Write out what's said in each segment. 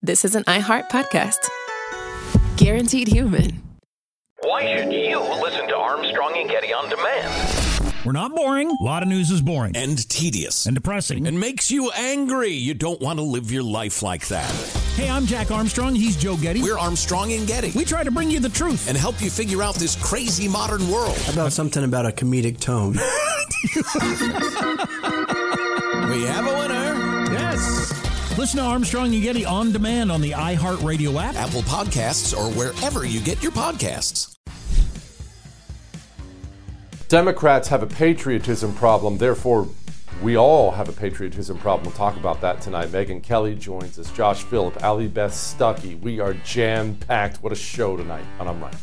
this is an iHeart podcast. Guaranteed human. Why should you listen to Armstrong and Getty on demand? We're not boring. A lot of news is boring. And tedious. And depressing. And makes you angry. You don't want to live your life like that. Hey, I'm Jack Armstrong. He's Joe Getty. We're Armstrong and Getty. We try to bring you the truth. And help you figure out this crazy modern world. How about something about a comedic tone? We have a winner. Yes. Listen to Armstrong and Getty on demand on the iHeartRadio app, Apple Podcasts, or wherever you get your podcasts. Democrats have a patriotism problem, therefore we all have a patriotism problem. We'll talk about that tonight. Megyn Kelly joins us, Josh Phillip, Allie Beth Stuckey. We are jam-packed. What a show tonight on I'm Right.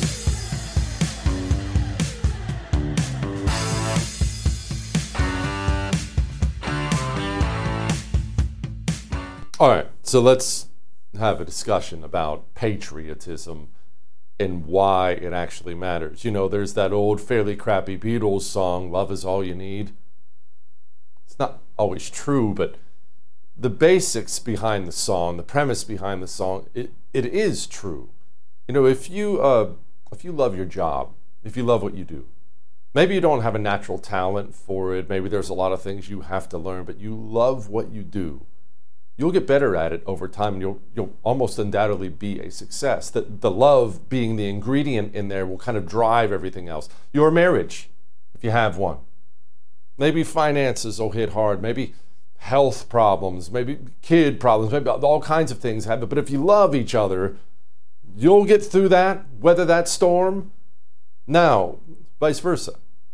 All right, so let's have a discussion about patriotism and why it actually matters. You know, there's that old fairly crappy Beatles song, Love Is All You Need. It's not always true, but the basics behind the song, the premise behind the song, it is true. You know, if you love your job, if you love what you do, maybe you don't have a natural talent for it, maybe there's a lot of things you have to learn, but you love what you do, you'll get better at it over time, and you'll almost undoubtedly be a success. The love being the ingredient in there will kind of drive everything else. Your marriage, if you have one. Maybe finances will hit hard. Maybe health problems. Maybe kid problems. Maybe all kinds of things happen. But if you love each other, you'll get through that, weather that storm. Now, vice versa.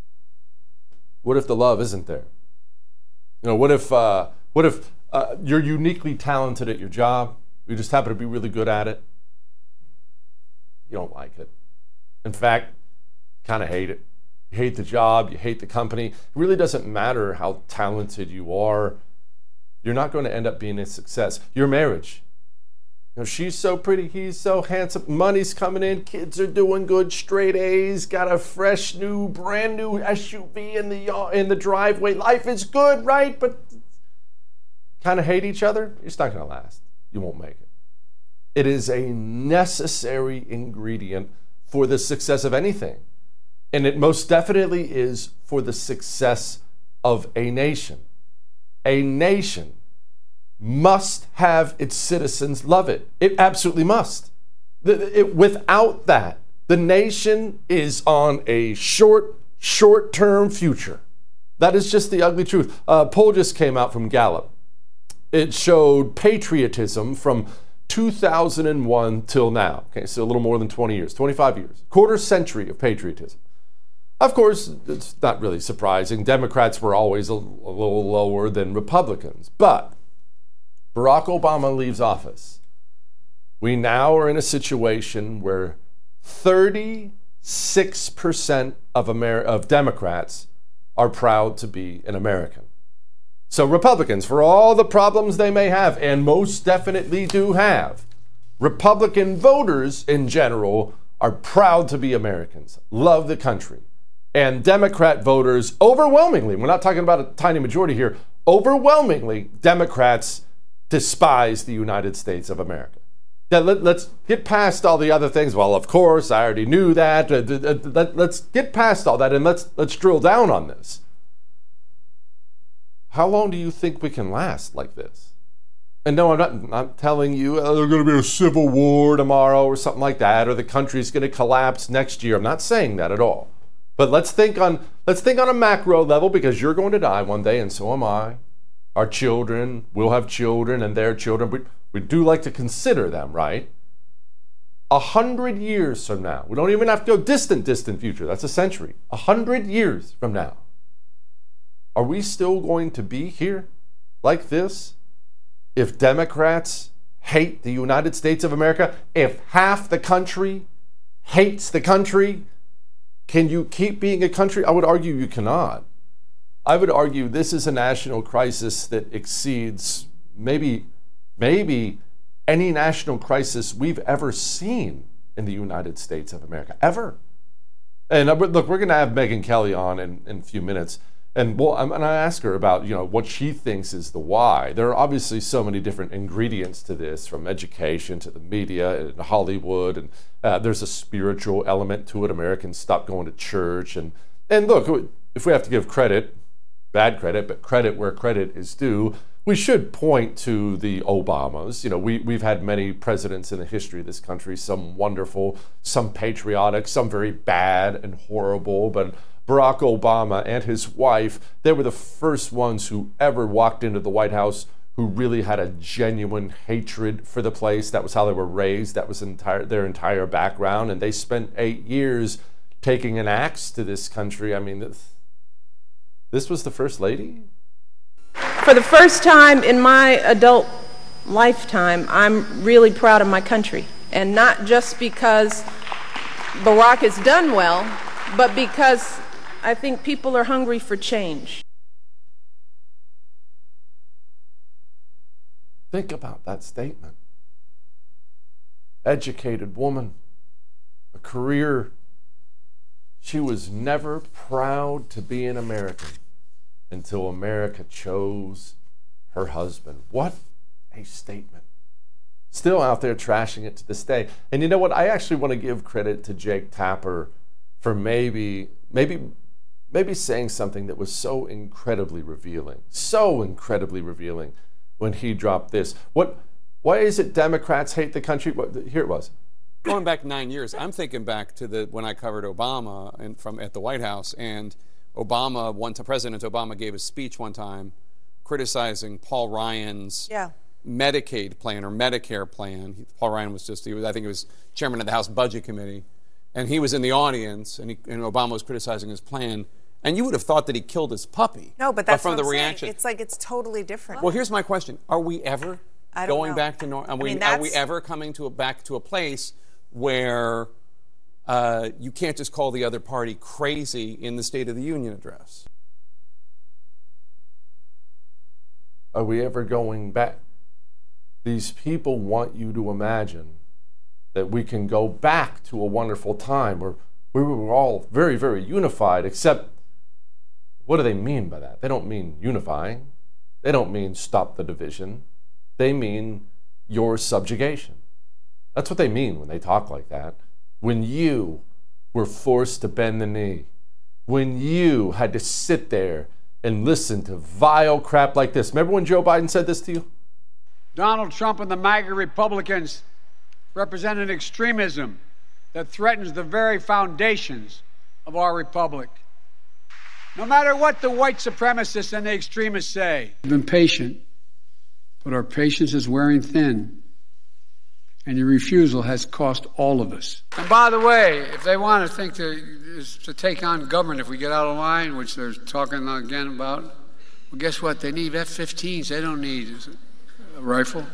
What if the love isn't there? You know, what if you're uniquely talented at your job, you just happen to be really good at it, you don't like it. In fact, you kind of hate it. You hate the job, you hate the company. It really doesn't matter how talented you are. You're not going to end up being a success. Your marriage. You know, she's so pretty, he's so handsome, money's coming in, kids are doing good, straight A's, got a fresh new, brand new SUV in the driveway. Life is good, right? But kind of hate each other, it's not going to last. You won't make it. It is a necessary ingredient for the success of anything. And it most definitely is for the success of a nation. A nation must have its citizens love it. It absolutely must. Without that, the nation is on a short-term future. That is just the ugly truth. A poll just came out from Gallup. It showed patriotism from 2001 till now. Okay, so a little more than 20 years, 25 years, quarter century of patriotism. Of course, it's not really surprising. Democrats were always a little lower than Republicans. But Barack Obama leaves office. We now are in a situation where 36% of Democrats are proud to be an American. So Republicans, for all the problems they may have, and most definitely do have, Republican voters in general are proud to be Americans, love the country. And Democrat voters, overwhelmingly, we're not talking about a tiny majority here, overwhelmingly, Democrats despise the United States of America. Now, let's get past all the other things. Well, of course, I already knew that. Let's get past all that and let's drill down on this. How long do you think we can last like this? And no, I'm not telling you there's going to be a civil war tomorrow or something like that, or the country's going to collapse next year. I'm not saying that at all. But let's think on a macro level, because you're going to die one day, and so am I. Our children will have children, and their children. We do like to consider them, right? 100 years from now, we don't even have to go distant future. That's a century. 100 years from now. Are we still going to be here like this if Democrats hate the United States of America? If half the country hates the country, can you keep being a country? I would argue you cannot. I would argue this is a national crisis that exceeds maybe any national crisis we've ever seen in the United States of America, ever. And look, we're going to have Megyn Kelly on in a few minutes. And I ask her about, what she thinks is the why. There are obviously so many different ingredients to this, from education to the media and Hollywood, and there's a spiritual element to it. Americans stop going to church, and look, if we have to give credit, bad credit, but credit where credit is due, we should point to the Obamas. We've had many presidents in the history of this country, some wonderful, some patriotic, some very bad and horrible, but Barack Obama and his wife, they were the first ones who ever walked into the White House who really had a genuine hatred for the place. That was how they were raised. That was their entire background. And they spent 8 years taking an axe to this country. I mean, this was the First Lady? For the first time in my adult lifetime, I'm really proud of my country. And not just because Barack has done well, but because I think people are hungry for change. Think about that statement. Educated woman, a career. She was never proud to be an American until America chose her husband. What a statement. Still out there trashing it to this day. And you know what? I actually want to give credit to Jake Tapper for maybe saying something that was so incredibly revealing when he dropped this. Why is it Democrats hate the country? Here it was. Going back 9 years, I'm thinking back to when I covered Obama at the White House, and President Obama gave a speech one time criticizing Paul Ryan's Medicaid plan or Medicare plan. Paul Ryan was I think he was chairman of the House Budget Committee, and he was in the audience, and Obama was criticizing his plan. And you would have thought that he killed his puppy. No, but that's from what the I'm reaction. Saying. It's like it's totally different. Well, here's my question: are we ever going back to normal? Are we ever coming back to a place where you can't just call the other party crazy in the State of the Union address? Are we ever going back? These people want you to imagine that we can go back to a wonderful time where we were all very, very unified, except what do they mean by that? They don't mean unifying. They don't mean stop the division. They mean your subjugation. That's what they mean when they talk like that. When you were forced to bend the knee, when you had to sit there and listen to vile crap like this. Remember when Joe Biden said this to you? Donald Trump and the MAGA Republicans represent an extremism that threatens the very foundations of our republic. No matter what the white supremacists and the extremists say. We've been patient, but our patience is wearing thin. And your refusal has cost all of us. And by the way, if they want to think to take on government if we get out of line, which they're talking again about, well, guess what? They need F-15s. They don't need a rifle.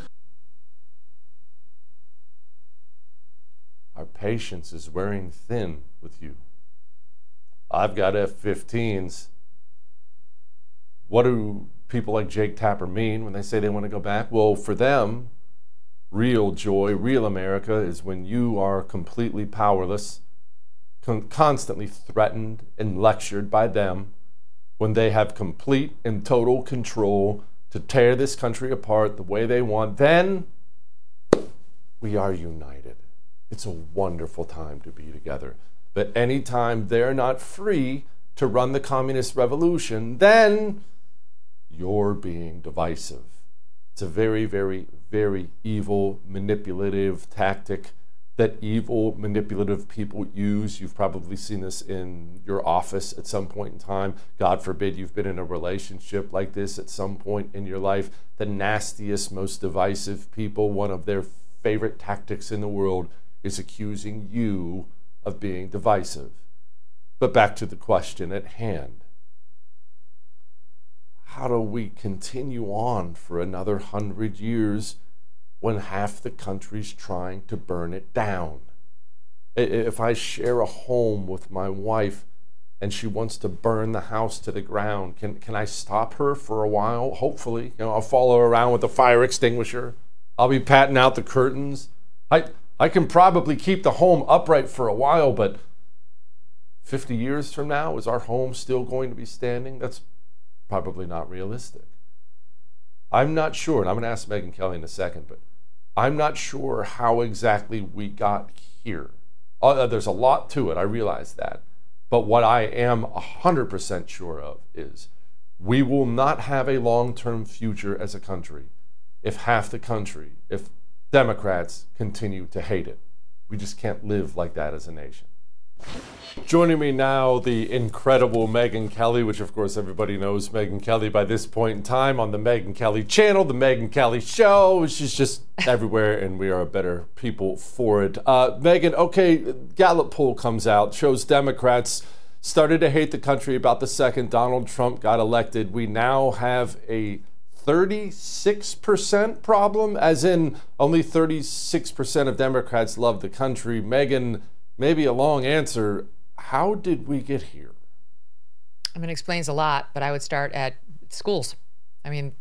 Our patience is wearing thin with you. I've got F-15s. What do people like Jake Tapper mean when they say they want to go back? Well, for them, real joy, real America is when you are completely powerless, constantly threatened and lectured by them, when they have complete and total control to tear this country apart the way they want. Then we are united. It's a wonderful time to be together. But anytime they're not free to run the communist revolution, then you're being divisive. It's a very, very, very evil, manipulative tactic that evil, manipulative people use. You've probably seen this in your office at some point in time. God forbid you've been in a relationship like this at some point in your life. The nastiest, most divisive people, one of their favorite tactics in the world is accusing you of being divisive. But back to the question at hand. How do we continue on for another 100 years when half the country's trying to burn it down? If I share a home with my wife and she wants to burn the house to the ground, can I stop her for a while? Hopefully. I'll follow her around with a fire extinguisher. I'll be patting out the curtains. I can probably keep the home upright for a while, but 50 years from now, is our home still going to be standing? That's probably not realistic. I'm not sure, and I'm going to ask Megyn Kelly in a second, but I'm not sure how exactly we got here. There's a lot to it, I realize that. But what I am 100% sure of is we will not have a long-term future as a country if if Democrats continue to hate it. We just can't live like that as a nation. Joining me now, the incredible Megyn Kelly, which of course everybody knows Megyn Kelly by this point in time on the Megyn Kelly channel, the Megyn Kelly Show. She's just everywhere, and we are better people for it. Megyn, okay, Gallup poll comes out, shows Democrats started to hate the country about the second Donald Trump got elected. We now have a 36% problem, as in only 36% of Democrats love the country. Megyn, maybe a long answer. How did we get here? I mean, it explains a lot, but I would start at schools. I mean,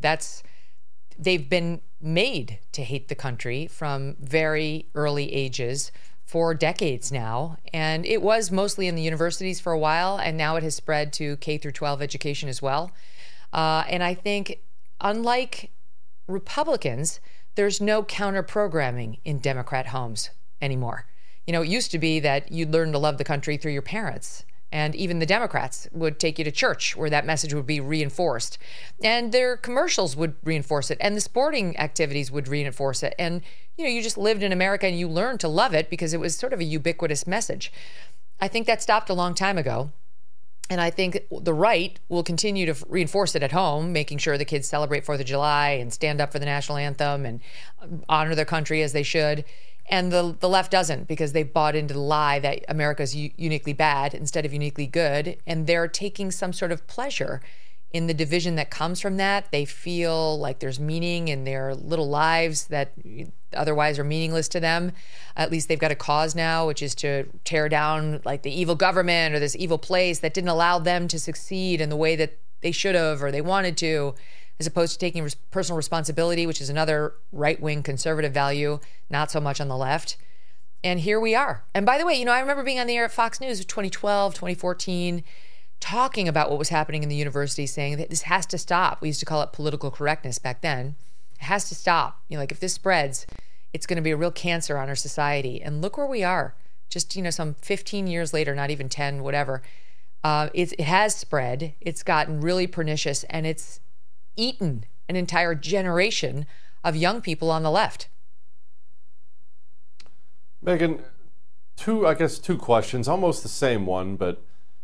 they've been made to hate the country from very early ages for decades now. And it was mostly in the universities for a while, and now it has spread to K through 12 education as well. And I think, unlike Republicans, there's no counter-programming in Democrat homes anymore. You know, it used to be that you'd learn to love the country through your parents. And even the Democrats would take you to church where that message would be reinforced. And their commercials would reinforce it. And the sporting activities would reinforce it. And, you know, you just lived in America and you learned to love it because it was sort of a ubiquitous message. I think that stopped a long time ago. And I think the right will continue to reinforce it at home, making sure the kids celebrate 4th of July and stand up for the national anthem and honor their country as they should. And the left doesn't, because they bought into the lie that America's uniquely bad instead of uniquely good. And they're taking some sort of pleasure in the division that comes from that. They feel like there's meaning in their little lives that otherwise are meaningless to them. At least they've got a cause now, which is to tear down like the evil government or this evil place that didn't allow them to succeed in the way that they should have or they wanted to, as opposed to taking personal responsibility, which is another right-wing conservative value, not so much on the left. And here we are. And by the way, you know, I remember being on the air at Fox News 2012, 2014, talking about what was happening in the university, saying that this has to stop. We used to call it political correctness back then. It has to stop. You know, like if this spreads, it's going to be a real cancer on our society. And look where we are. Just, you know, some 15 years later, not even 10, whatever. It has spread. It's gotten really pernicious, and it's eaten an entire generation of young people on the left. Megyn, two questions, almost the same one, but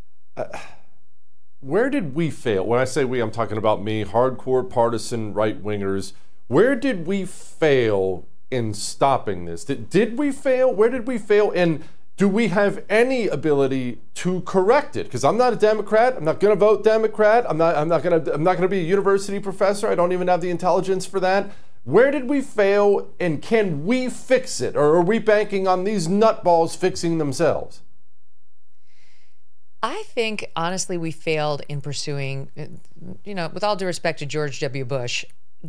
where did we fail? When I say we, I'm talking about me, hardcore partisan right-wingers. Where did we fail in stopping this? Did we fail? Where did we fail? And do we have any ability to correct it? Because I'm not a Democrat. I'm not going to vote Democrat. I'm not going to be a university professor. I don't even have the intelligence for that. Where did we fail, and can we fix it? Or are we banking on these nutballs fixing themselves? I think, honestly, we failed in pursuing, you know, with all due respect to George W. Bush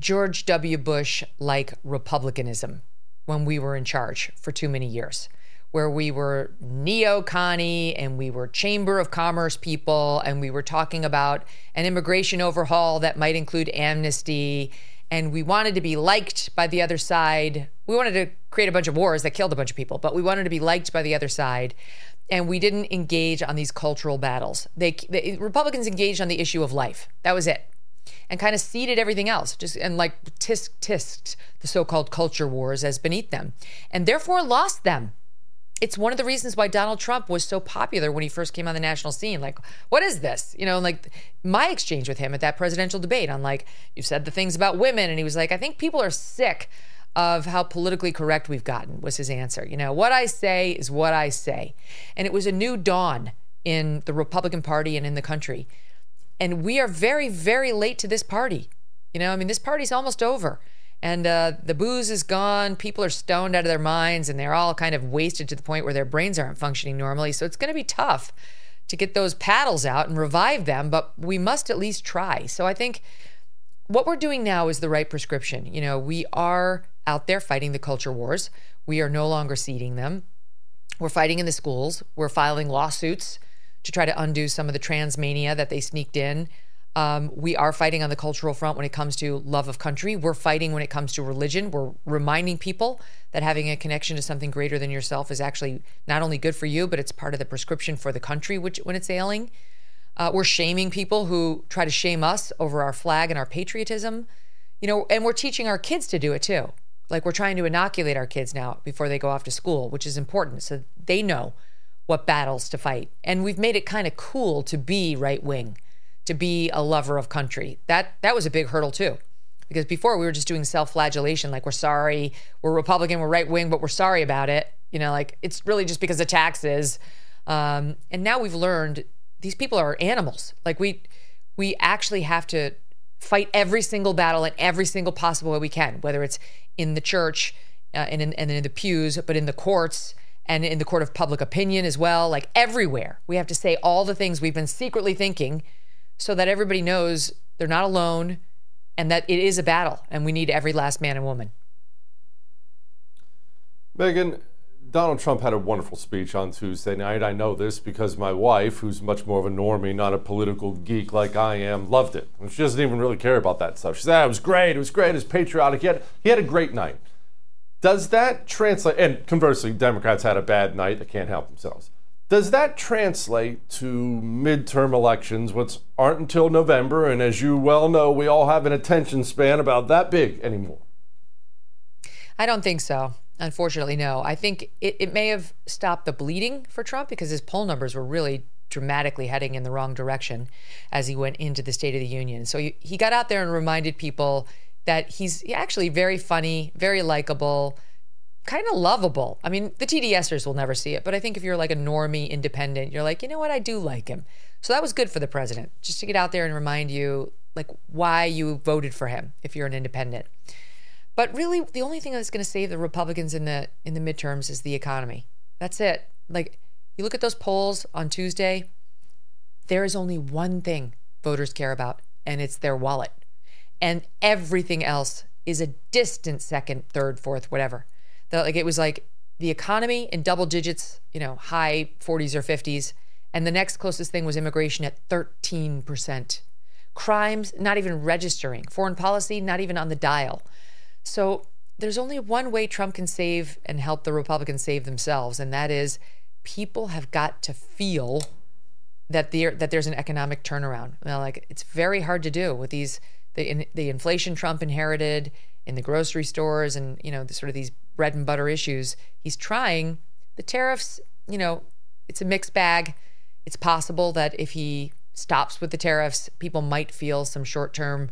like republicanism when we were in charge for too many years, where we were neo-connie and we were Chamber of Commerce people, and we were talking about an immigration overhaul that might include amnesty, and we wanted to be liked by the other side. We wanted to create a bunch of wars that killed a bunch of people, but we wanted to be liked by the other side, and we didn't engage on these cultural battles. Republicans engaged on the issue of life. That was it. And kind of ceded everything else, and like tisked the so-called culture wars as beneath them, and therefore lost them. It's one of the reasons why Donald Trump was so popular when he first came on the national scene. Like, what is this? You know, like my exchange with him at that presidential debate on like, you've said the things about women. And he was like, I think people are sick of how politically correct we've gotten, was his answer. You know, what I say is what I say. And it was a new dawn in the Republican Party and in the country. And we are very, very late to this party. You know, I mean, this party's almost over. And the booze is gone. People are stoned out of their minds, and they're all kind of wasted to the point where their brains aren't functioning normally. So it's going to be tough to get those paddles out and revive them, but we must at least try. So I think what we're doing now is the right prescription. You know, we are out there fighting the culture wars. We are no longer ceding them. We're fighting in the schools. We're filing lawsuits to try to undo some of the trans mania that they sneaked in. We are fighting on the cultural front when it comes to love of country. We're fighting when it comes to religion. We're reminding people that having a connection to something greater than yourself is actually not only good for you, but it's part of the prescription for the country when it's ailing. We're shaming people who try to shame us over our flag and our patriotism, and we're teaching our kids to do it too. Like, we're trying to inoculate our kids now before they go off to school, which is important, so they know what battles to fight. And we've made it kind of cool to be right wing, to be a lover of country. That was a big hurdle too, because before we were just doing self-flagellation, like, we're sorry, we're Republican, we're right wing, but we're sorry about it. Like, it's really just because of taxes. And now we've learned these people are animals. Like, we actually have to fight every single battle in every single possible way we can, whether it's in the church and in the pews, but in the courts and in the court of public opinion as well. Like, everywhere we have to say all the things we've been secretly thinking, so that everybody knows they're not alone and that it is a battle, and we need every last man and woman. Megan, Donald Trump had a wonderful speech on Tuesday night. I know this because my wife, who's much more of a normie, not a political geek like I am, loved it. She doesn't even really care about that stuff. She said, it was great, it was patriotic. He had a great night. Does that translate, and conversely, Democrats had a bad night, they can't help themselves. Does that translate to midterm elections, which aren't until November, and as you well know, we all have an attention span about that big anymore? I don't think so. Unfortunately, no. I think it may have stopped the bleeding for Trump because his poll numbers were really dramatically heading in the wrong direction as he went into the State of the Union. So he got out there and reminded people that he's actually very funny, very likable, kind of lovable. I mean, the TDSers will never see it, but I think if you're like a normie independent, you're like, you know what, I do like him. So that was good for the president, just to get out there and remind you like why you voted for him if you're an independent. But really, the only thing that's going to save the Republicans in the midterms is the economy. That's it. Like, you look at those polls on Tuesday, there is only one thing voters care about, and it's their wallet. And everything else is a distant second, third, fourth, whatever. It was like the economy in double digits, high 40s or 50s. And the next closest thing was immigration at 13%. Crimes, not even registering. Foreign policy, not even on the dial. So there's only one way Trump can save and help the Republicans save themselves, and that is people have got to feel that there's an economic turnaround. It's very hard to do with the inflation Trump inherited in the grocery stores and, sort of these bread and butter issues. He's trying. The tariffs, it's a mixed bag. It's possible that if he stops with the tariffs, people might feel some short-term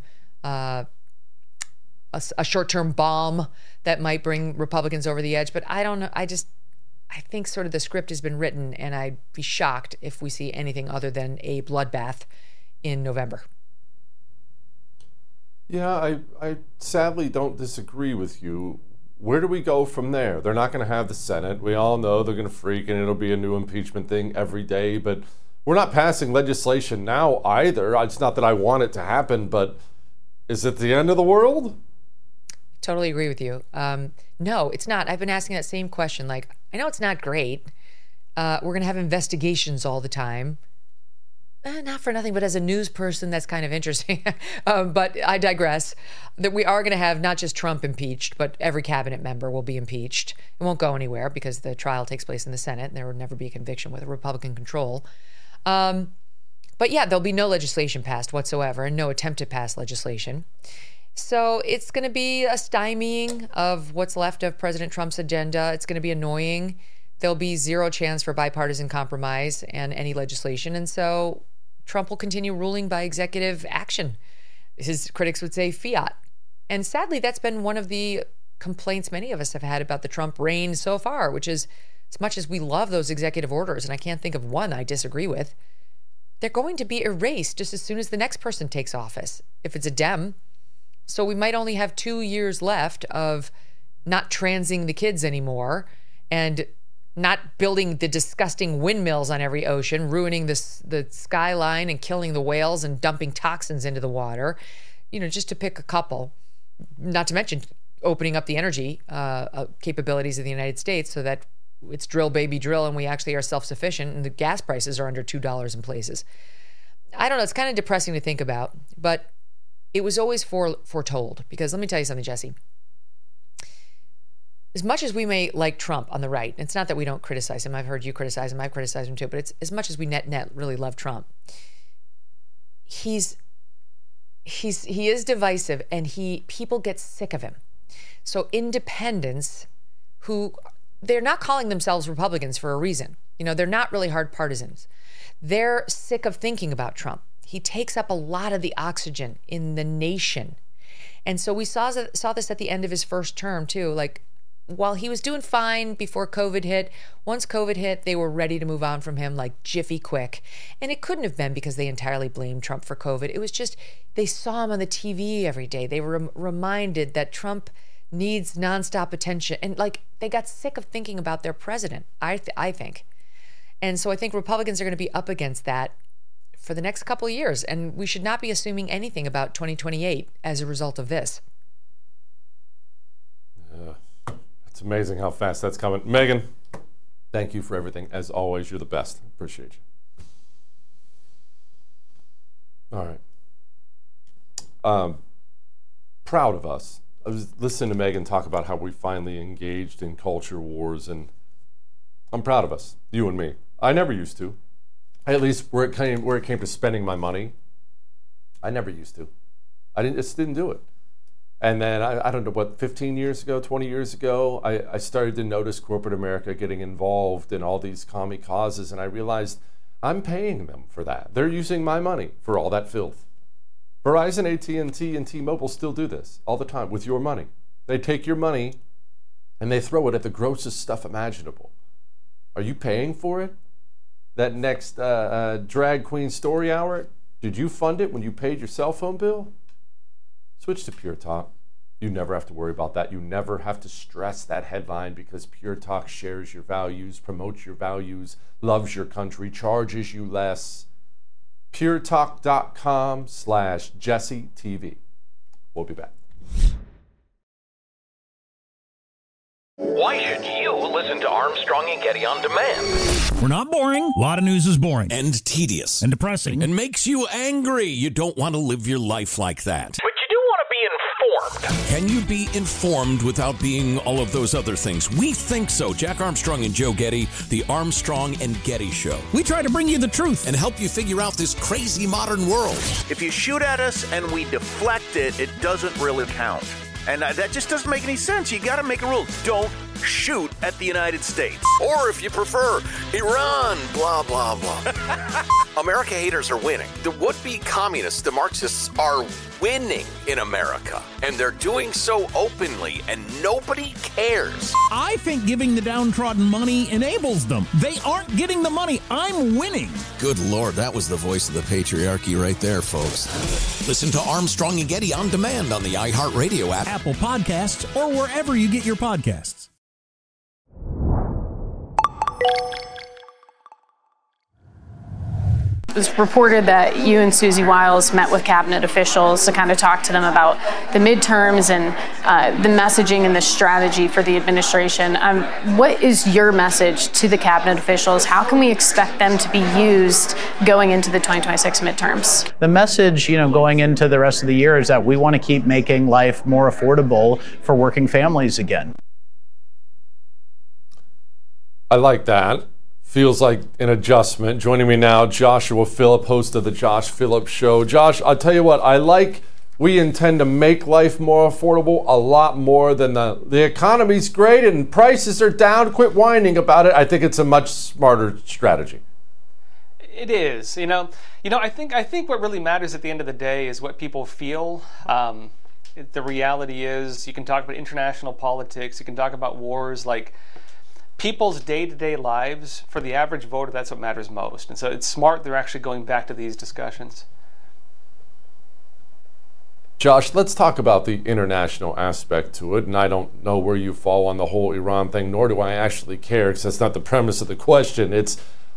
a short-term bomb that might bring Republicans over the edge. But I don't know. I think sort of the script has been written, and I'd be shocked if we see anything other than a bloodbath in November. Yeah, I sadly don't disagree with you. Where do we go from there? They're not going to have the Senate. We all know they're going to freak, and it'll be a new impeachment thing every day. But we're not passing legislation now either. It's not that I want it to happen, but is it the end of the world? Totally agree with you. No, it's not. I've been asking that same question. I know it's not great. We're going to have investigations all the time. Not for nothing, but as a news person, that's kind of interesting. But I digress. That we are going to have not just Trump impeached, but every cabinet member will be impeached. It won't go anywhere because the trial takes place in the Senate, and there will never be a conviction with a Republican control. But yeah, there'll be no legislation passed whatsoever, and no attempt to pass legislation. So it's going to be a stymieing of what's left of President Trump's agenda. It's going to be annoying. There'll be zero chance for bipartisan compromise and any legislation. And so Trump will continue ruling by executive action. His critics would say fiat. And sadly, that's been one of the complaints many of us have had about the Trump reign so far, which is, as much as we love those executive orders, and I can't think of one I disagree with, they're going to be erased just as soon as the next person takes office, if it's a Dem. So we might only have 2 years left of not transing the kids anymore and not building the disgusting windmills on every ocean, ruining the skyline and killing the whales and dumping toxins into the water, just to pick a couple. Not to mention opening up the energy capabilities of the United States so that it's drill, baby, drill, and we actually are self-sufficient and the gas prices are under $2 in places. I don't know, it's kind of depressing to think about, but it was always foretold. Because let me tell you something, Jesse. As much as we may like Trump on the right, and it's not that we don't criticize him. I've heard you criticize him. I've criticized him too. But it's as much as we net really love Trump. He is divisive, and people get sick of him. So independents, who they're not calling themselves Republicans for a reason. They're not really hard partisans. They're sick of thinking about Trump. He takes up a lot of the oxygen in the nation. And so we saw this at the end of his first term too. Like, while he was doing fine before COVID hit, once COVID hit, they were ready to move on from him like jiffy quick. And it couldn't have been because they entirely blamed Trump for COVID. It was just, they saw him on the TV every day. They were reminded that Trump needs nonstop attention. And like, they got sick of thinking about their president, I think. And so I think Republicans are going to be up against that for the next couple of years. And we should not be assuming anything about 2028 as a result of this. It's amazing how fast that's coming. Megan, thank you for everything. As always, you're the best. Appreciate you. All right. Proud of us. I was listening to Megan talk about how we finally engaged in culture wars, and I'm proud of us, you and me. I never used to. At least where it came to spending my money, I never used to. I just didn't do it. And then, I don't know, 15 years ago, 20 years ago, I started to notice corporate America getting involved in all these commie causes, and I realized I'm paying them for that. They're using my money for all that filth. Verizon, AT&T, and T-Mobile still do this all the time with your money. They take your money and they throw it at the grossest stuff imaginable. Are you paying for it? That next drag queen story hour, did you fund it when you paid your cell phone bill? Switch to Pure Talk. You never have to worry about that. You never have to stress that headline because Pure Talk shares your values, promotes your values, loves your country, charges you less. puretalk.com/JesseTV. We'll be back. Why should you listen to Armstrong and Getty on demand? We're not boring. A lot of news is boring. And tedious. And depressing. And makes you angry. You don't want to live your life like that. But you do want to be informed. Can you be informed without being all of those other things? We think so. Jack Armstrong and Joe Getty, the Armstrong and Getty Show. We try to bring you the truth and help you figure out this crazy modern world. If you shoot at us and we deflect it, it doesn't really count. And that just doesn't make any sense. You got to make a rule. Don't shoot at the United States. Or if you prefer, Iran, blah, blah, blah. America haters are winning. The would-be communists, the Marxists, are winning in America. And they're doing so openly, and nobody cares. I think giving the downtrodden money enables them. They aren't getting the money. I'm winning. Good Lord, that was the voice of the patriarchy right there, folks. Listen to Armstrong and Getty on demand on the iHeartRadio app, Apple Podcasts, or wherever you get your podcasts. It was reported that you and Susie Wiles met with cabinet officials to kind of talk to them about the midterms and the messaging and the strategy for the administration. What is your message to the cabinet officials? How can we expect them to be used going into the 2026 midterms? The message, going into the rest of the year is that we want to keep making life more affordable for working families again. I like that. Feels like an adjustment. Joining me now, Joshua Phillip, host of the Josh Phillip Show. Josh, I'll tell you what, we intend to make life more affordable a lot more than the economy's great and prices are down. Quit whining about it. I think it's a much smarter strategy. It is. I think what really matters at the end of the day is what people feel. The reality is you can talk about international politics, you can talk about wars, like people's day-to-day lives. For the average voter, that's what matters most. And so it's smart they're actually going back to these discussions. Josh, let's talk about the international aspect to it. And I don't know where you fall on the whole Iran thing, nor do I actually care, because that's not the premise of the question. It's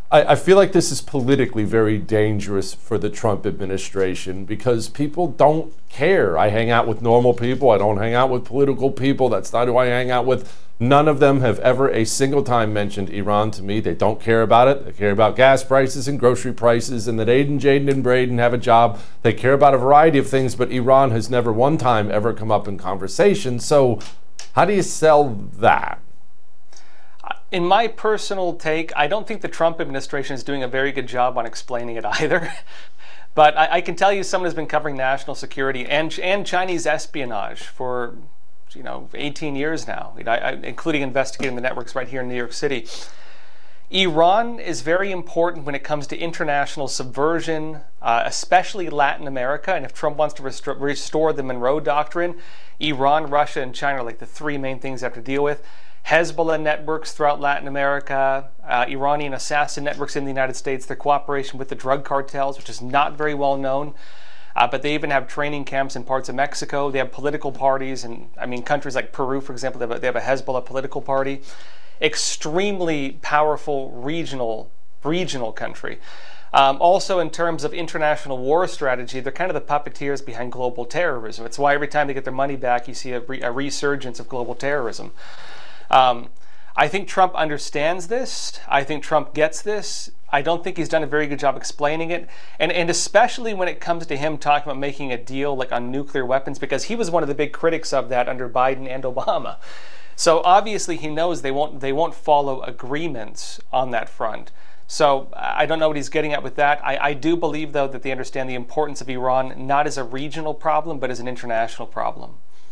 I feel like this is politically very dangerous for the Trump administration because people don't care. I hang out with normal people. I don't hang out with political people. That's not who I hang out with. None of them have ever a single time mentioned Iran to me. They don't care about it. They care about gas prices and grocery prices and that Aiden, Jaden, and Braden have a job. They care about a variety of things, but Iran has never one time ever come up in conversation. So how do you sell that? In my personal take, I don't think the Trump administration is doing a very good job on explaining it either. But I can tell you someone who's been covering national security and Chinese espionage for 18 years now, including investigating the networks right here in New York City. Iran is very important when it comes to international subversion, especially Latin America. And if Trump wants to restore the Monroe Doctrine, Iran, Russia, and China are like the three main things they have to deal with. Hezbollah networks throughout Latin America, Iranian assassin networks in the United States, their cooperation with the drug cartels, which is not very well known. But they even have training camps in parts of Mexico. They have political parties, and countries like Peru, for example, they have a Hezbollah political party. Extremely powerful regional country. Also, in terms of international war strategy, they're kind of the puppeteers behind global terrorism. It's why every time they get their money back, you see a resurgence of global terrorism. I think Trump understands this. I think Trump gets this. I don't think he's done a very good job explaining it. And especially when it comes to him talking about making a deal like on nuclear weapons, because he was one of the big critics of that under Biden and Obama. So obviously he knows they won't follow agreements on that front. So I don't know what he's getting at with that. I do believe, though, that they understand the importance of Iran, not as a regional problem, but as an international problem.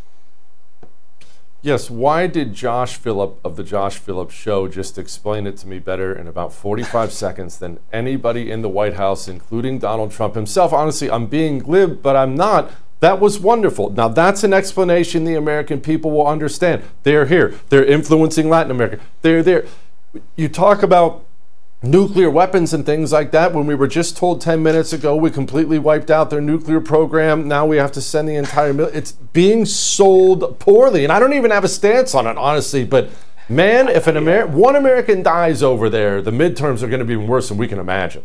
Yes, why did Josh Phillip of the Josh Phillip Show just explain it to me better in about 45 seconds than anybody in the White House, including Donald Trump himself? Honestly, I'm being glib, but I'm not. That was wonderful. Now, that's an explanation the American people will understand. They're here. They're influencing Latin America. They're there. You talk about nuclear weapons and things like that. When we were just told 10 minutes ago we completely wiped out their nuclear program, now we have to send the entire it's being sold poorly, and I don't even have a stance on it, honestly. But man, if one American dies over there, the midterms are going to be worse than we can imagine.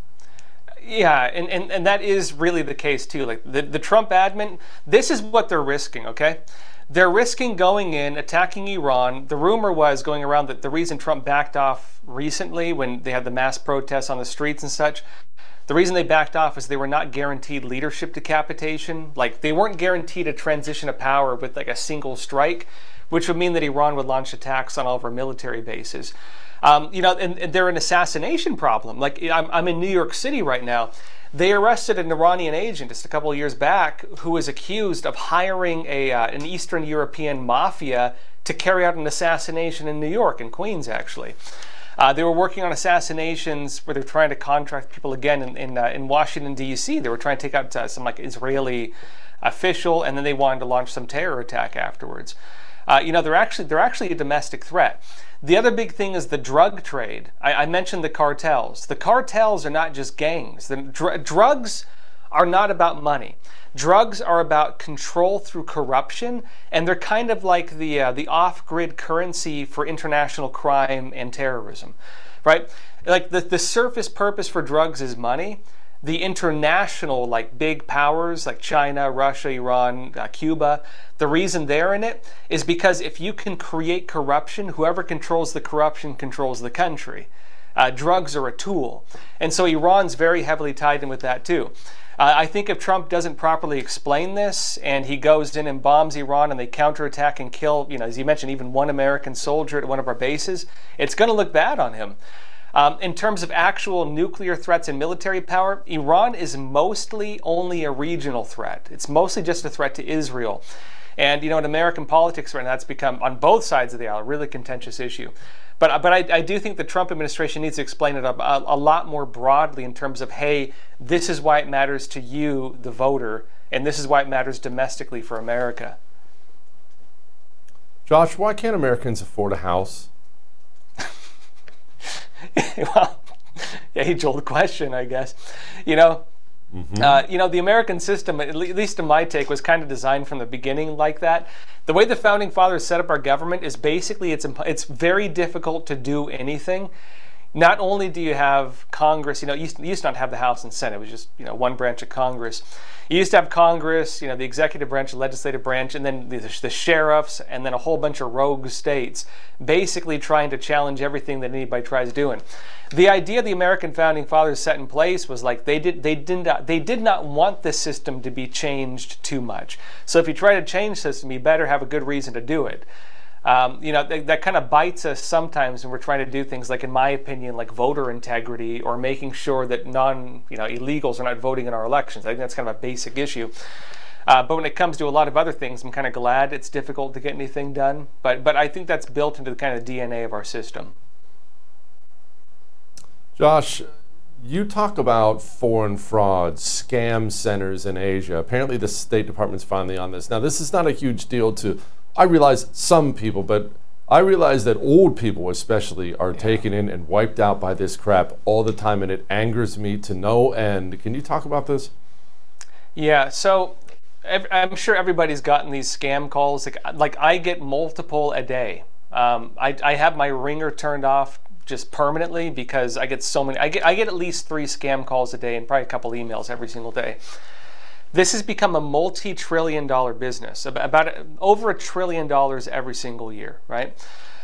Yeah, and that is really the case too. Like the Trump admin, this is what they're risking, okay? They're risking going in, attacking Iran. The rumor was going around that the reason Trump backed off recently when they had the mass protests on the streets and such, the reason they backed off is they were not guaranteed leadership decapitation. Like, they weren't guaranteed a transition of power with like a single strike, which would mean that Iran would launch attacks on all of our military bases. And they're an assassination problem. Like, I'm in New York City right now. They arrested an Iranian agent just a couple of years back who was accused of hiring an Eastern European mafia to carry out an assassination in New York, in Queens, actually. They were working on assassinations where they're trying to contract people again in Washington, D.C. They were trying to take out some like Israeli official, and then they wanted to launch some terror attack afterwards. They're actually a domestic threat. The other big thing is the drug trade. I mentioned the cartels. The cartels are not just gangs. Drugs are not about money. Drugs are about control through corruption, and they're kind of like the off-grid currency for international crime and terrorism, right? Like the surface purpose for drugs is money. The international, like big powers like China, Russia, Iran, Cuba, the reason they're in it is because if you can create corruption, whoever controls the corruption controls the country. Drugs are a tool. And so Iran's very heavily tied in with that too. I think if Trump doesn't properly explain this and he goes in and bombs Iran and they counterattack and kill, as you mentioned, even one American soldier at one of our bases, it's going to look bad on him. In terms of actual nuclear threats and military power, Iran is mostly only a regional threat. It's mostly just a threat to Israel. And, in American politics right now, that's become, on both sides of the aisle, a really contentious issue. But I do think the Trump administration needs to explain it a lot more broadly in terms of, hey, this is why it matters to you, the voter, and this is why it matters domestically for America. Josh, why can't Americans afford a house? Well, age-old question, I guess. The American system, at least in my take, was kind of designed from the beginning like that. The way the Founding Fathers set up our government is basically it's very difficult to do anything not only do you have Congress, you used to not have the House and Senate, it was just, one branch of Congress. You used to have Congress, the executive branch, the legislative branch, and then the sheriffs, and then a whole bunch of rogue states, basically trying to challenge everything that anybody tries doing. The idea the American founding fathers set in place was like they did not want this system to be changed too much. So if you try to change the system, you better have a good reason to do it. That kind of bites us sometimes when we're trying to do things like, in my opinion, like voter integrity or making sure that illegals are not voting in our elections. I think that's kind of a basic issue. But when it comes to a lot of other things, I'm kind of glad it's difficult to get anything done. But I think that's built into the kind of DNA of our system. Josh, you talk about foreign fraud, scam centers in Asia. Apparently the State Department's finally on this. Now, this is not a huge deal to, I realize, some people, but I realize that old people especially are taken in and wiped out by this crap all the time, and it angers me to no end. Can you talk about this? Yeah, so I'm sure everybody's gotten these scam calls. Like I get multiple a day. I have my ringer turned off just permanently because I get so many. I get at least 3 scam calls a day and probably a couple emails every single day. This has become a multi-trillion-dollar business, about over $1 trillion every single year, right?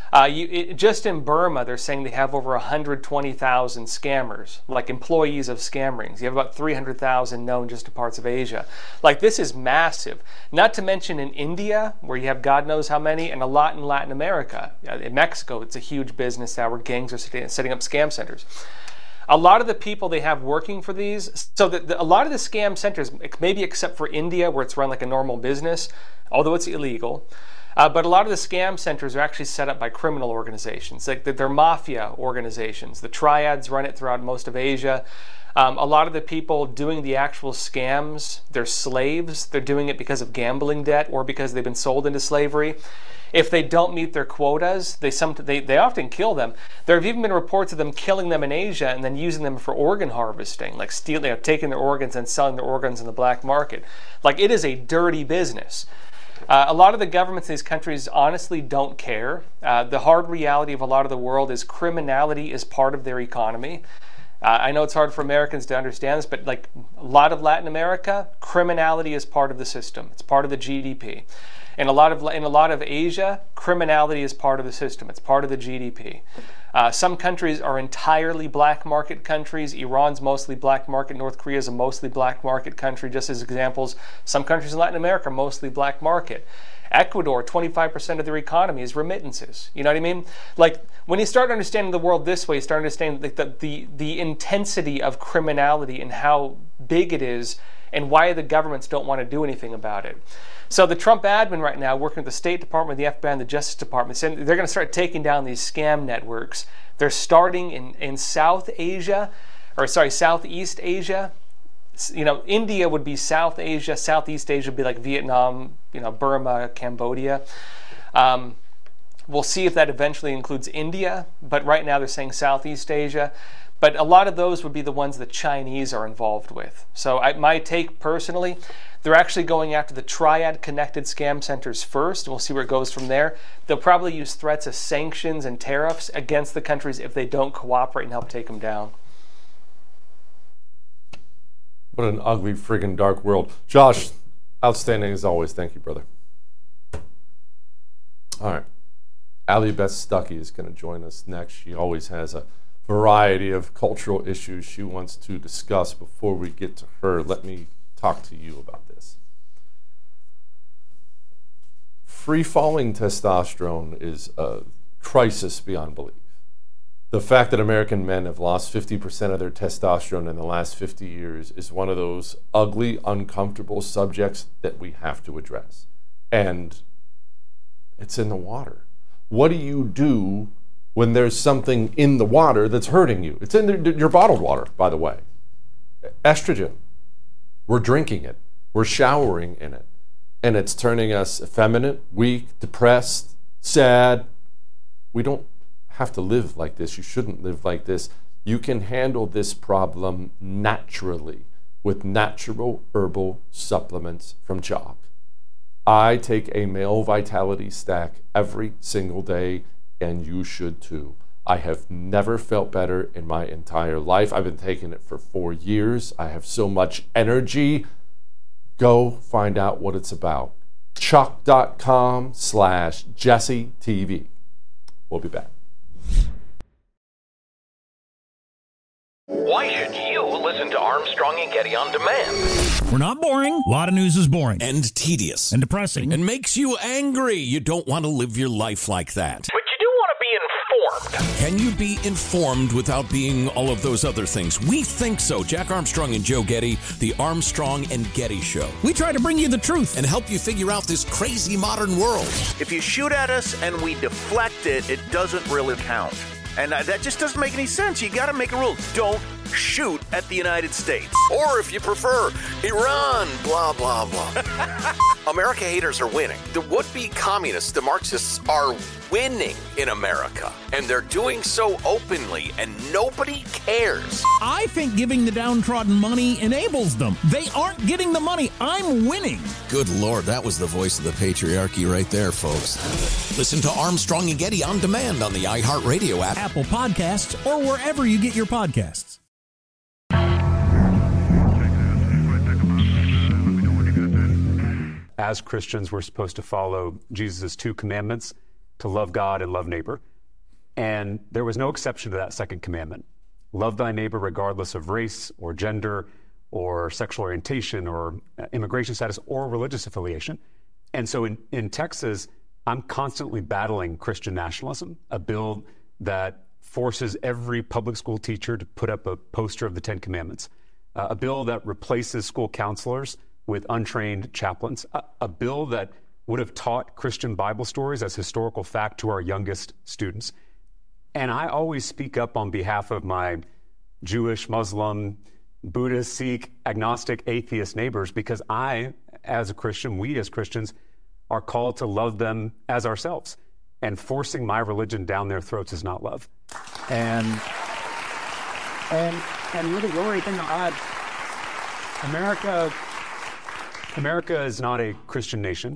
Just in Burma, they're saying they have over 120,000 scammers, like employees of scam rings. You have about 300,000 known just in parts of Asia. Like, this is massive. Not to mention in India, where you have God knows how many, and a lot in Latin America. In Mexico, it's a huge business now where gangs are setting up scam centers. A lot of the people they have working for these, so a lot of the scam centers, maybe except for India where it's run like a normal business, although it's illegal, but a lot of the scam centers are actually set up by criminal organizations. Like they're mafia organizations. The triads run it throughout most of Asia. A lot of the people doing the actual scams, they're slaves. They're doing it because of gambling debt or because they've been sold into slavery. If they don't meet their quotas, they often kill them. There have even been reports of them killing them in Asia and then using them for organ harvesting, like taking their organs and selling their organs in the black market. Like, it is a dirty business. A lot of the governments in these countries honestly don't care. The hard reality of a lot of the world is criminality is part of their economy. I know it's hard for Americans to understand this, but like a lot of Latin America, criminality is part of the system. It's part of the GDP. In a lot of Asia, criminality is part of the system. It's part of the GDP. Some countries are entirely black market countries. Iran's mostly black market. North Korea is a mostly black market country, just as examples. Some countries in Latin America are mostly black market. Ecuador, 25% of their economy is remittances. You know what I mean? Like, when you start understanding the world this way, you start understanding the intensity of criminality and how big it is and why the governments don't want to do anything about it. So the Trump admin right now, working with the State Department, the FBI, and the Justice Department, saying they're going to start taking down these scam networks. They're starting in Southeast Asia. India would be South Asia. Southeast Asia would be like Vietnam, Burma, Cambodia. We'll see if that eventually includes India, but right now they're saying Southeast Asia. But a lot of those would be the ones the Chinese are involved with. So my take personally, they're actually going after the triad-connected scam centers first, and we'll see where it goes from there. They'll probably use threats of sanctions and tariffs against the countries if they don't cooperate and help take them down. What an ugly, friggin' dark world. Josh, outstanding as always. Thank you, brother. All right. Allie Beth Stuckey is going to join us next. She always has a variety of cultural issues she wants to discuss. Before we get to her, let me talk to you about this. Free-falling testosterone is a crisis beyond belief. The fact that American men have lost 50% of their testosterone in the last 50 years is one of those ugly, uncomfortable subjects that we have to address. And it's in the water. What do you do when there's something in the water that's hurting you? It's in your bottled water, by the way. Estrogen. We're drinking it. We're showering in it. And it's turning us effeminate, weak, depressed, sad. We don't have to live like this. You shouldn't live like this. You can handle this problem naturally with natural herbal supplements from Choq. I take a male vitality stack every single day, and you should too. I have never felt better in my entire life. I've been taking it for 4 years. I have so much energy. Go find out what it's about. Chuck.com/JesseTV. We'll be back. Why should you listen to Armstrong and Getty on demand? We're not boring. A lot of news is boring. And tedious. And depressing. And makes you angry. You don't want to live your life like that. But you do want to be informed. Can you be informed without being all of those other things? We think so. Jack Armstrong and Joe Getty, the Armstrong and Getty Show. We try to bring you the truth and help you figure out this crazy modern world. If you shoot at us and we deflect it, it doesn't really count. And that just doesn't make any sense. You got to make a rule. Don't shoot at the United States. Or if you prefer, Iran, blah, blah, blah. America haters are winning. The would-be communists, the Marxists, are winning in America. And they're doing so openly, and nobody cares. I think giving the downtrodden money enables them. They aren't getting the money. I'm winning. Good Lord, that was the voice of the patriarchy right there, folks. Listen to Armstrong and Getty on demand on the iHeartRadio app, Apple Podcasts, or wherever you get your podcasts. As Christians, we're supposed to follow Jesus' 2 commandments, to love God and love neighbor. And there was no exception to that second commandment. Love thy neighbor regardless of race or gender or sexual orientation or immigration status or religious affiliation. And so in Texas, I'm constantly battling Christian nationalism, a bill that forces every public school teacher to put up a poster of the 10 commandments, a bill that replaces school counselors with untrained chaplains, a bill that would have taught Christian Bible stories as historical fact to our youngest students. And I always speak up on behalf of my Jewish, Muslim, Buddhist, Sikh, agnostic, atheist neighbors because I, as a Christian, we as Christians, are called to love them as ourselves. And forcing my religion down their throats is not love. And you're the glory in God. America is not a Christian nation.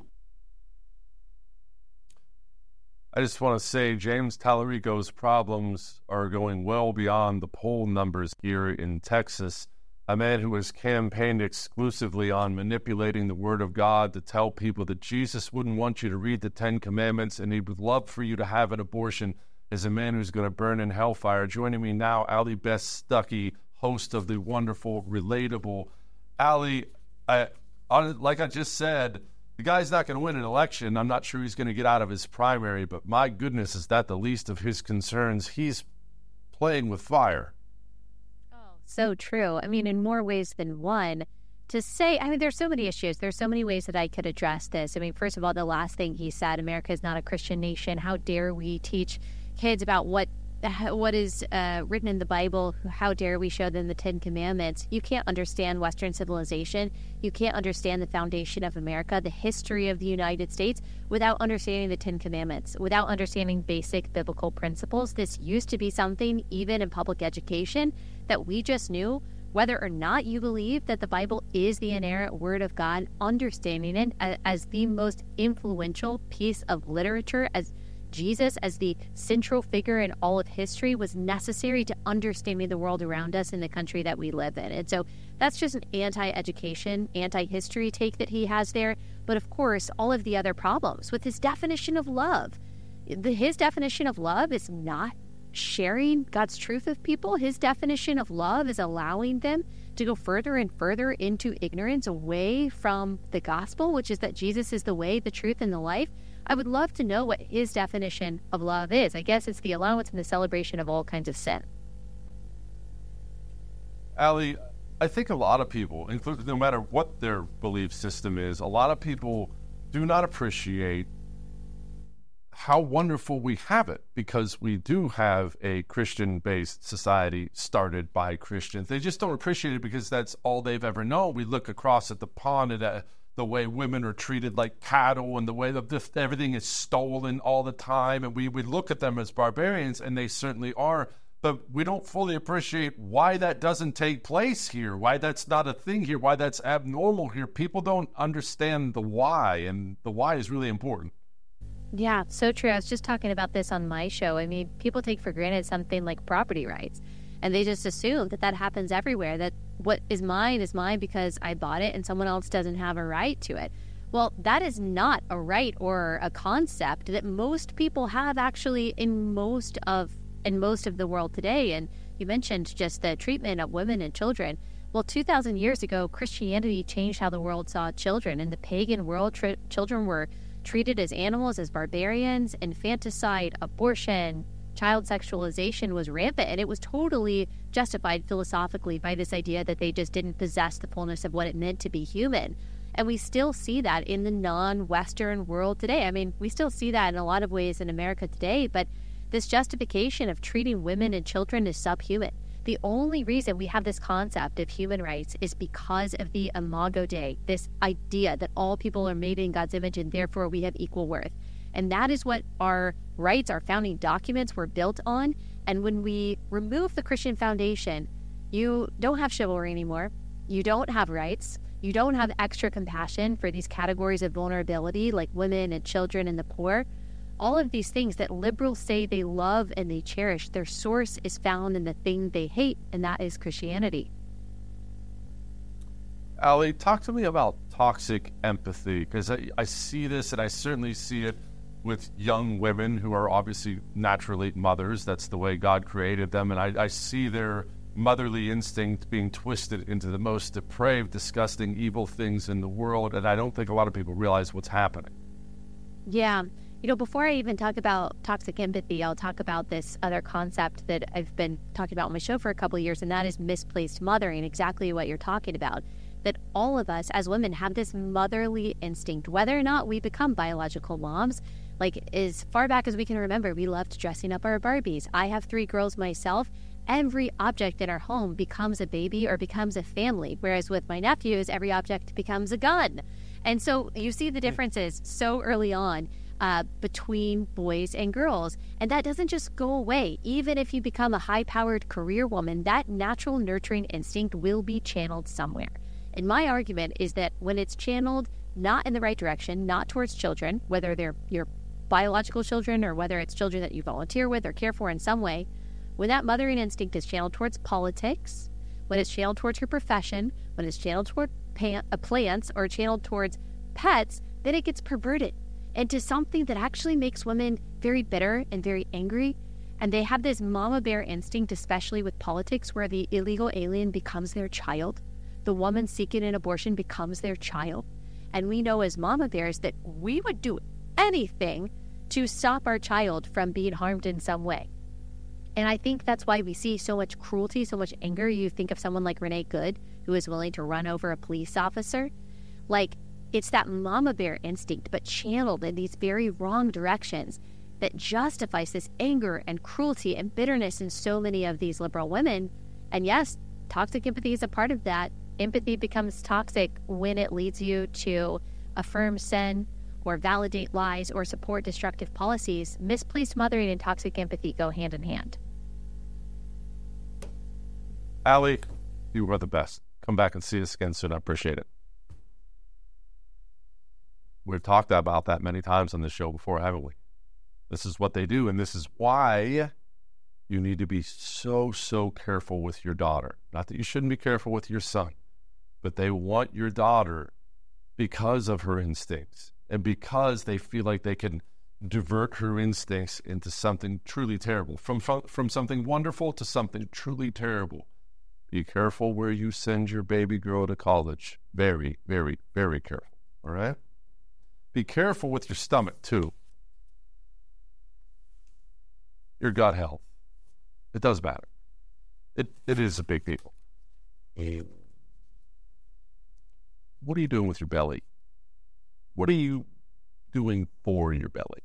I just want to say James Tallarico's problems are going well beyond the poll numbers here in Texas. A man who has campaigned exclusively on manipulating the Word of God to tell people that Jesus wouldn't want you to read the 10 Commandments and he would love for you to have an abortion is a man who's going to burn in hellfire. Joining me now, Allie Beth Stuckey, host of the wonderful Relatable. Allie, like I just said, the guy's not going to win an election. I'm not sure he's going to get out of his primary, but my goodness, is that the least of his concerns? He's playing with fire. So true. I mean, in more ways than one. To say, I mean, there's so many issues. There's so many ways that I could address this. I mean, first of all, the last thing he said, America is not a Christian nation. How dare we teach kids about what is written in the Bible? How dare we show them the 10 Commandments? You can't understand Western civilization. You can't understand the foundation of America, the history of the United States, without understanding the 10 Commandments, without understanding basic biblical principles. This used to be something, even in public education, that we just knew. Whether or not you believe that the Bible is the inerrant Word of God, understanding it as the most influential piece of literature, as Jesus as the central figure in all of history, was necessary to understanding the world around us in the country that we live in. And so that's just an anti-education, anti-history take that he has there. But of course, all of the other problems with his definition of love. His definition of love is not sharing God's truth with people. His definition of love is allowing them to go further and further into ignorance, away from the gospel, which is that Jesus is the way, the truth, and the life. I would love to know what his definition of love is. I guess it's the allowance and the celebration of all kinds of sin. Allie, I think a lot of people, including no matter what their belief system is, a lot of people do not appreciate how wonderful we have it, because we do have a Christian-based society started by Christians. They just don't appreciate it because that's all they've ever known. We look across at the pond at the way women are treated like cattle and the way that everything is stolen all the time, and we look at them as barbarians, and they certainly are, but we don't fully appreciate why that doesn't take place here, why that's not a thing here, why that's abnormal here. People don't understand the why, and the why is really important. Yeah, so true. I was just talking about this on my show. I mean, people take for granted something like property rights, and they just assume that that happens everywhere, that what is mine because I bought it and someone else doesn't have a right to it. Well, that is not a right or a concept that most people have actually in most of the world today. And you mentioned just the treatment of women and children. Well, 2,000 years ago, Christianity changed how the world saw children. In the pagan world, children were treated as animals, as barbarians. Infanticide, abortion, child sexualization was rampant, and it was totally justified philosophically by this idea that they just didn't possess the fullness of what it meant to be human. And we still see that in the non-Western world today. I mean, we still see that in a lot of ways in America today, but this justification of treating women and children as subhuman. The only reason we have this concept of human rights is because of the Imago Dei, this idea that all people are made in God's image and therefore we have equal worth. And that is what our rights, our founding documents were built on. And when we remove the Christian foundation, you don't have chivalry anymore. You don't have rights. You don't have extra compassion for these categories of vulnerability like women and children and the poor. All of these things that liberals say they love and they cherish, their source is found in the thing they hate, and that is Christianity. Ali, talk to me about toxic empathy, because I see this, and I certainly see it with young women who are obviously naturally mothers. That's the way God created them, and I see their motherly instinct being twisted into the most depraved, disgusting, evil things in the world, and I don't think a lot of people realize what's happening. Yeah. You know, before I even talk about toxic empathy, I'll talk about this other concept that I've been talking about on my show for a couple of years, and that is misplaced mothering, exactly what you're talking about. That all of us as women have this motherly instinct, whether or not we become biological moms. Like, as far back as we can remember, we loved dressing up our Barbies. I have 3 girls myself. Every object in our home becomes a baby or becomes a family, whereas with my nephews, every object becomes a gun. And so you see the differences so early on between boys and girls. And that doesn't just go away. Even if you become a high-powered career woman, that natural nurturing instinct will be channeled somewhere. And my argument is that when it's channeled not in the right direction, not towards children, whether they're your biological children or whether it's children that you volunteer with or care for in some way, when that mothering instinct is channeled towards politics, when it's channeled towards your profession, when it's channeled toward plants or channeled towards pets, then it gets perverted into something that actually makes women very bitter and very angry. And they have this mama bear instinct, especially with politics, where the illegal alien becomes their child. The woman seeking an abortion becomes their child. And we know as mama bears that we would do anything to stop our child from being harmed in some way. And I think that's why we see so much cruelty, so much anger. You think of someone like Renee Good, who is willing to run over a police officer. Like, it's that mama bear instinct, but channeled in these very wrong directions that justifies this anger and cruelty and bitterness in so many of these liberal women. And yes, toxic empathy is a part of that. Empathy becomes toxic when it leads you to affirm sin or validate lies or support destructive policies. Misplaced mothering and toxic empathy go hand in hand. Ali, you are the best. Come back and see us again soon. I appreciate it. We've talked about that many times on this show before, haven't we? This is what they do, and this is why you need to be so careful with your daughter. Not that you shouldn't be careful with your son, but they want your daughter because of her instincts and because they feel like they can divert her instincts into something truly terrible, from something wonderful to something truly terrible. Be careful where you send your baby girl to college. Very, very, very careful, all right? Be careful with your stomach, too. Your gut health. It does matter. It is a big deal. What are you doing with your belly? What are you doing for your belly?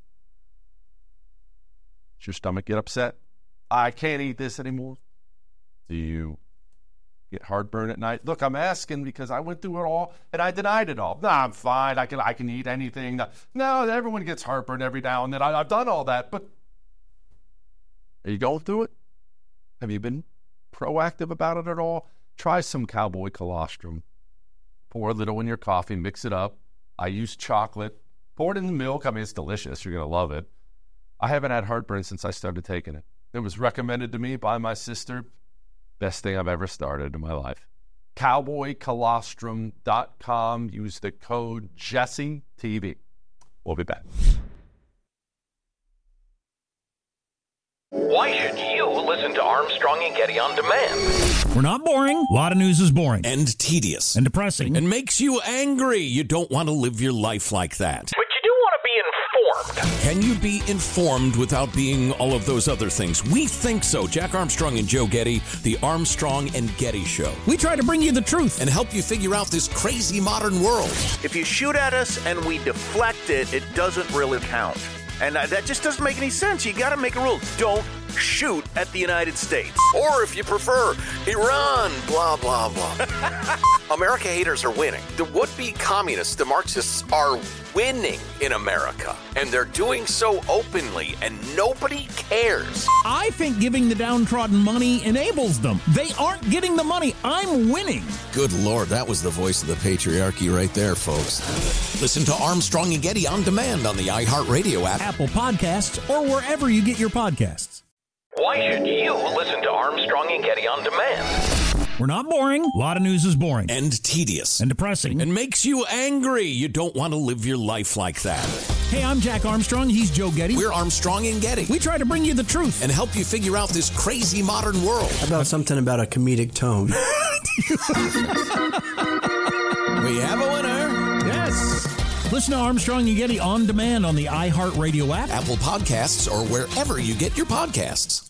Does your stomach get upset? I can't eat this anymore. Do you get heartburn at night? Look, I'm asking because I went through it all and I denied it all. No, I'm fine. I can eat anything. No, everyone gets heartburn every now and then. I've done all that, but are you going through it? Have you been proactive about it at all? Try some cowboy colostrum. Pour a little in your coffee, mix it up. I use chocolate. Pour it in the milk. I mean, it's delicious. You're going to love it. I haven't had heartburn since I started taking it. It was recommended to me by my sister. Best thing I've ever started in my life. CowboyColostrum.com. Use the code JesseTV. We'll be back. Why should you listen to Armstrong and Getty on demand? We're not boring. A lot of news is boring. And tedious. And depressing. And makes you angry. You don't want to live your life like that. But you do want to be informed. Can you be informed without being all of those other things? We think so. Jack Armstrong and Joe Getty, the Armstrong and Getty Show. We try to bring you the truth. And help you figure out this crazy modern world. If you shoot at us and we deflect it, it doesn't really count. And that just doesn't make any sense. You got to make a rule. Don't shoot at the United States. Or if you prefer, Iran, blah, blah, blah. America haters are winning. The would-be communists, the Marxists, are winning in America. And they're doing so openly, and nobody cares. I think giving the downtrodden money enables them. They aren't getting the money. I'm winning. Good Lord, that was the voice of the patriarchy right there, folks. Listen to Armstrong and Getty on demand on the iHeartRadio app, Apple Podcasts, or wherever you get your podcasts. Why should you listen to Armstrong and Getty on demand? We're not boring. A lot of news is boring. And tedious. And depressing. And makes you angry. You don't want to live your life like that. Hey, I'm Jack Armstrong. He's Joe Getty. We're Armstrong and Getty. We try to bring you the truth. And help you figure out this crazy modern world. How about something about a comedic tone? We have a winner. Yes. Listen to Armstrong and Getty on demand on the iHeartRadio app, Apple Podcasts, or wherever you get your podcasts.